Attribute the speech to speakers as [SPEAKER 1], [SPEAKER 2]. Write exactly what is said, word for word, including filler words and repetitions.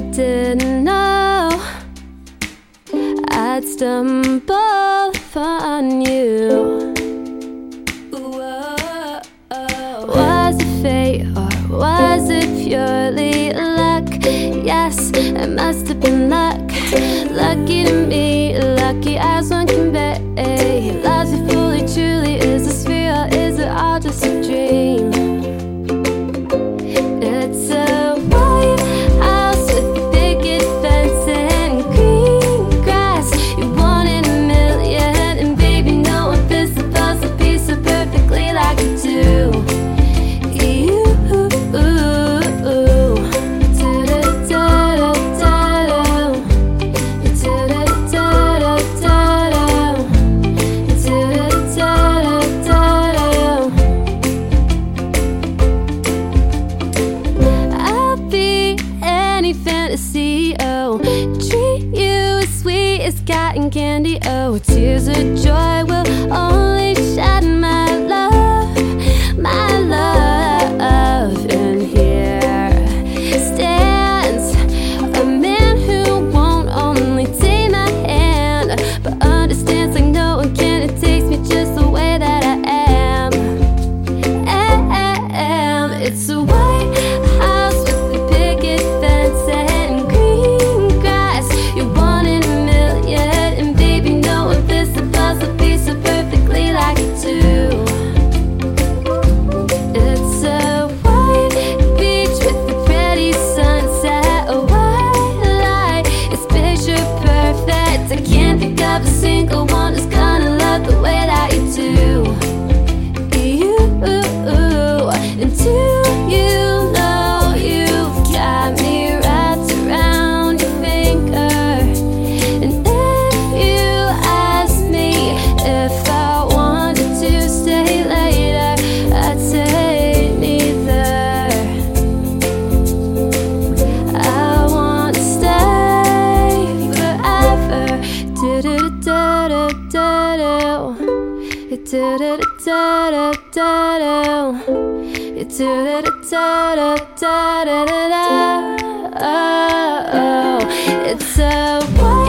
[SPEAKER 1] didn't know I'd stumble upon you. Was it fate or was it purely luck? Yes, it must have been luck. Lucky to me, lucky as one can be. He loves me fully, truly. Is this real? Is it all just a dream? It's a white house with a picket fence and green grass. You wanted a million, and baby, no one fits the puzzle piece so perfectly like you do. Fantasy, oh, treat you as sweet as cotton candy. Oh, tears of joy will only shed my love, my love. And here stands a man who won't only take my hand, but understands like no one can. It takes me just the way that I am. am. It's a white house with a picket fence and green grass. You wanted a million, and baby, no one fits the puzzle piece so perfectly like you do. It's a white beach with a pretty sunset, a white light. It's picture perfect. I can't think of a single one who's gonna love the way that you do. You, and do you know you've got me wrapped around your finger? And if you ask me if I wanted to stay later, I'd say neither. I want to stay forever. Do-do-do-do-do-do. Do-do-do-do-do-do. Do-do-do-do-do-do-do. It's a